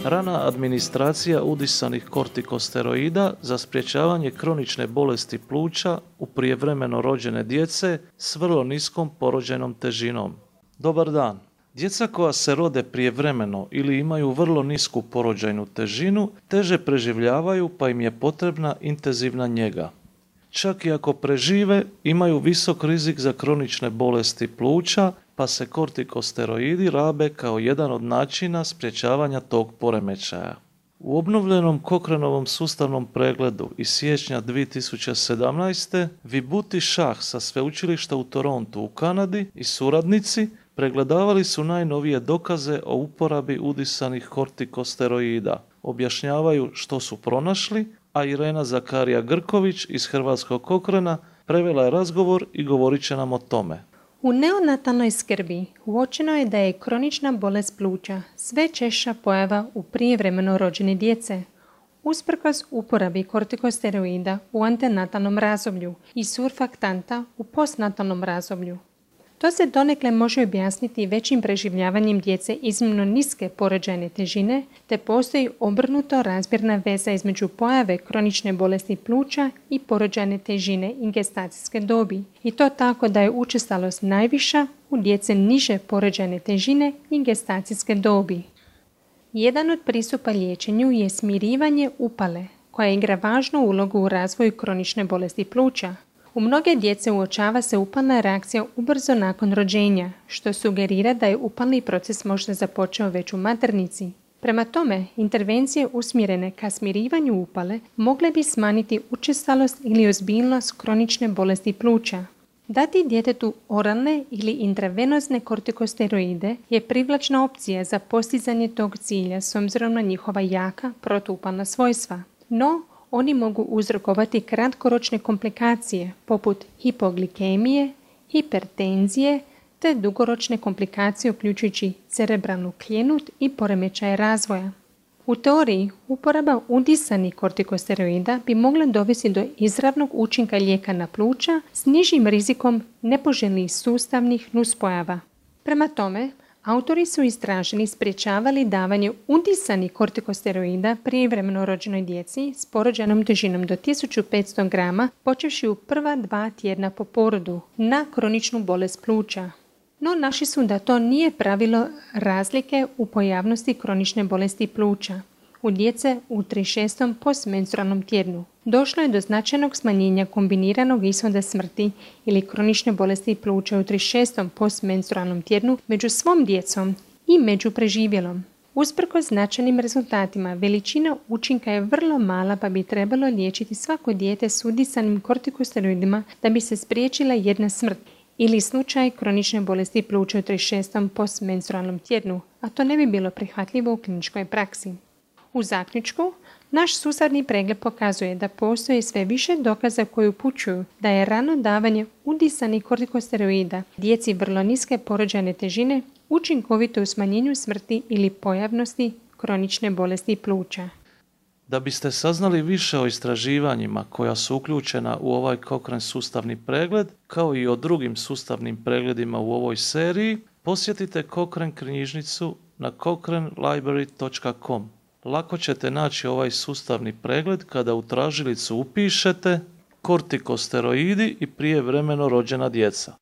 Rana administracija udisanih kortikosteroida za sprječavanje kronične bolesti pluća u prijevremeno rođene djece s vrlo niskom porođajnom težinom. Dobar dan! Djeca koja se rode prijevremeno ili imaju vrlo nisku porođajnu težinu teže preživljavaju pa im je potrebna intenzivna njega. Čak i ako prežive, imaju visok rizik za kronične bolesti pluća, pa se kortikosteroidi rabe kao jedan od načina sprječavanja tog poremećaja. U obnovljenom Cochranovom sustavnom pregledu iz siječnja 2017. Vibhuti Shah sa sveučilišta u Torontu u Kanadi i suradnici pregledavali su najnovije dokaze o uporabi udisanih kortikosteroida. Objašnjavaju što su pronašli, a Irena Zakarija Grković iz Hrvatskog Cochrana prevela je razgovor i govorit će nam o tome. U neonatalnoj skrbi uočeno je da je kronična bolest pluća sve češća pojava u prijevremeno rođene djece, usprkos uporabi kortikosteroida u antenatalnom razdoblju i surfaktanta u postnatalnom razdoblju. To se donekle može objasniti većim preživljavanjem djece iznimno niske porođajne težine, te postoji obrnuto razmjerna veza između pojave kronične bolesti pluća i porođajne težine i gestacijske dobi. I to tako da je učestalost najviša u djece niže porođajne težine i gestacijske dobi. Jedan od pristupa liječenju je smirivanje upale, koja igra važnu ulogu u razvoju kronične bolesti pluća. U mnoge djece uočava se upalna reakcija ubrzo nakon rođenja, što sugerira da je upalni proces možda započeo već u maternici. Prema tome, intervencije usmjerene ka smirivanju upale mogle bi smanjiti učestalost ili ozbiljnost kronične bolesti pluća. Dati djetetu oralne ili intravenozne kortikosteroide je privlačna opcija za postizanje tog cilja s obzirom na njihova jaka protuupalna svojstva. No, oni mogu uzrokovati kratkoročne komplikacije poput hipoglikemije, hipertenzije te dugoročne komplikacije uključujući cerebralnu kljenut i poremećaje razvoja. U teoriji, uporaba udisanih kortikosteroida bi mogla dovesti do izravnog učinka lijeka na pluća s nižim rizikom nepoželjnih sustavnih nuspojava. Prema tome, autori su istraženi sprječavali davanje udisanih kortikosteroida prijevremeno rođenoj djeci s porođajnom težinom do 1500 grama počevši u prva 2 tjedna po porodu na kroničnu bolest pluća. No našli su da to nije pravilo razlike u pojavnosti kronične bolesti pluća u djece u 36. postmenstrualnom tjednu. Došlo je do značajnog smanjenja kombiniranog ishoda smrti ili kronične bolesti pluća u 36. postmenstrualnom tjednu među svom djecom i među preživjelom. Usprkos značajnim rezultatima, veličina učinka je vrlo mala pa bi trebalo liječiti svako dijete s udisanim kortikosteroidima da bi se spriječila jedna smrt ili slučaj kronične bolesti pluća u 36. postmenstrualnom tjednu, a to ne bi bilo prihvatljivo u kliničkoj praksi. U zaključku, naš sustavni pregled pokazuje da postoje sve više dokaza koji upućuju da je rano davanje udisanih kortikosteroida djeci vrlo niske porođajne težine učinkovito u smanjenju smrti ili pojavnosti kronične bolesti pluća. Da biste saznali više o istraživanjima koja su uključena u ovaj Cochrane sustavni pregled, kao i o drugim sustavnim pregledima u ovoj seriji, posjetite Cochrane knjižnicu na cochranelibrary.com. Lako ćete naći ovaj sustavni pregled kada u tražilicu upišete kortikosteroidi i prijevremeno rođena djeca.